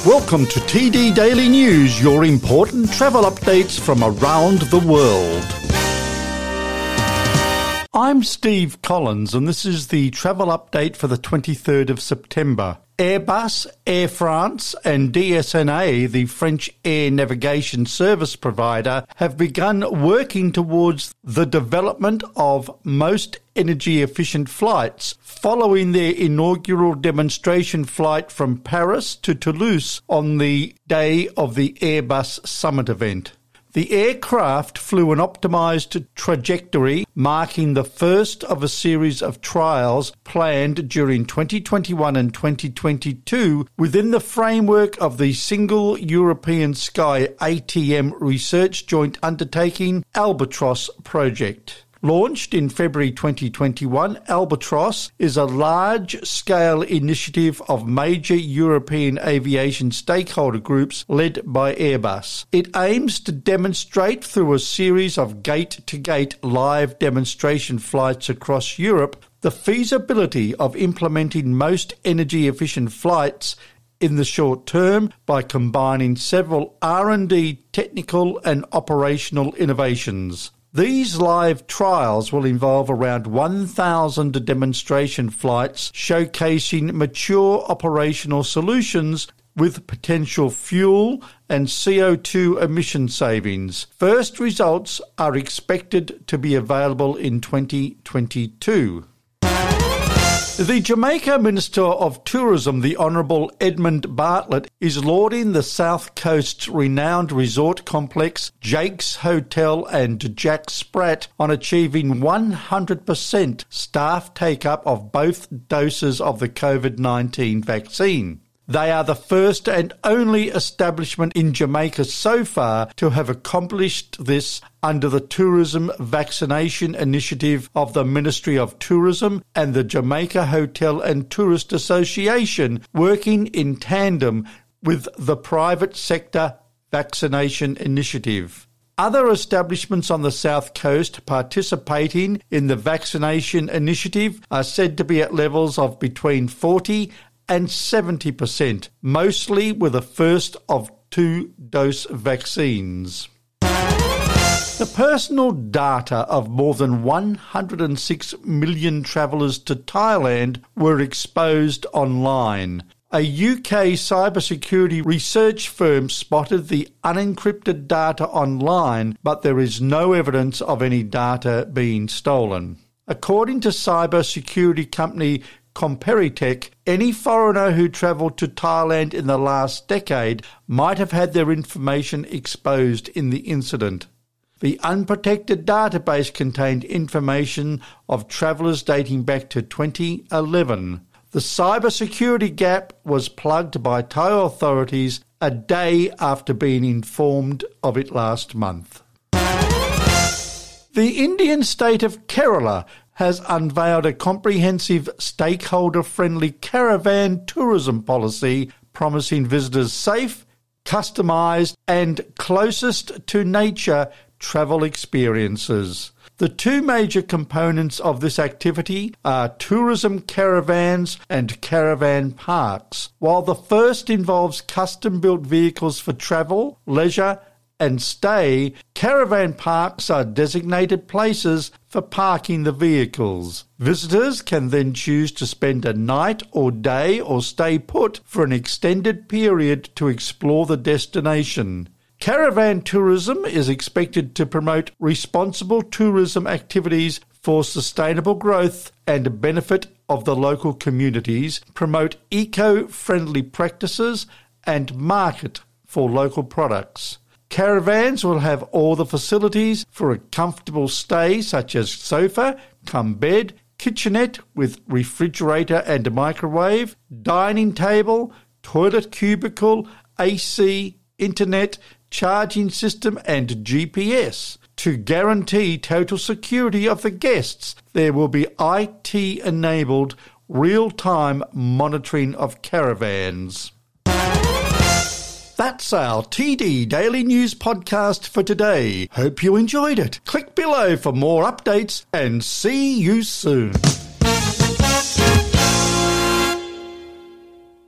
Welcome to TD Daily News, your important travel updates from around the world. I'm Steve Collins, and this is the travel update for the 23rd of September. Airbus, Air France and DSNA, the French air navigation service provider, have begun working towards the development of most energy-efficient flights following their inaugural demonstration flight from Paris to Toulouse on the day of the Airbus Summit event. The aircraft flew an optimised trajectory, marking the first of a series of trials planned during 2021 and 2022 within the framework of the Single European Sky ATM research joint undertaking Albatros project. Launched in February 2021, Albatros is a large-scale initiative of major European aviation stakeholder groups led by Airbus. It aims to demonstrate through a series of gate-to-gate live demonstration flights across Europe the feasibility of implementing most energy-efficient flights in the short term by combining several R&D technical and operational innovations. These live trials will involve around 1,000 demonstration flights showcasing mature operational solutions with potential fuel and CO2 emission savings. First results are expected to be available in 2022. The Jamaica Minister of Tourism, the Honourable Edmund Bartlett, is lauding the South Coast's renowned resort complex, Jake's Hotel and Jack Sprat, on achieving 100% staff take-up of both doses of the COVID-19 vaccine. They are the first and only establishment in Jamaica so far to have accomplished this under the Tourism Vaccination Initiative of the Ministry of Tourism and the Jamaica Hotel and Tourist Association, working in tandem with the private sector vaccination initiative. Other establishments on the South Coast participating in the vaccination initiative are said to be at levels of between 40 and 70%, mostly with a first of 2-dose vaccines. The personal data of more than 106 million travellers to Thailand were exposed online. A UK cybersecurity research firm spotted the unencrypted data online, but there is no evidence of any data being stolen. According to cybersecurity company Comperitech, any foreigner who travelled to Thailand in the last decade might have had their information exposed in the incident. The unprotected database contained information of travellers dating back to 2011. The cybersecurity gap was plugged by Thai authorities a day after being informed of it last month. The Indian state of Kerala has unveiled a comprehensive stakeholder-friendly caravan tourism policy promising visitors safe, customised and closest to nature travel experiences. The two major components of this activity are tourism caravans and caravan parks. While the first involves custom-built vehicles for travel, leisure and stay, caravan parks are designated places for parking the vehicles. Visitors can then choose to spend a night or day or stay put for an extended period to explore the destination. Caravan tourism is expected to promote responsible tourism activities for sustainable growth and benefit of the local communities, promote eco-friendly practices and market for local products. Caravans will have all the facilities for a comfortable stay such as sofa, bed, kitchenette with refrigerator and microwave, dining table, toilet cubicle, AC, internet, charging system and GPS. To guarantee total security of the guests, there will be IT-enabled real-time monitoring of caravans. That's our TD Daily News podcast for today. Hope you enjoyed it. Click below for more updates and see you soon.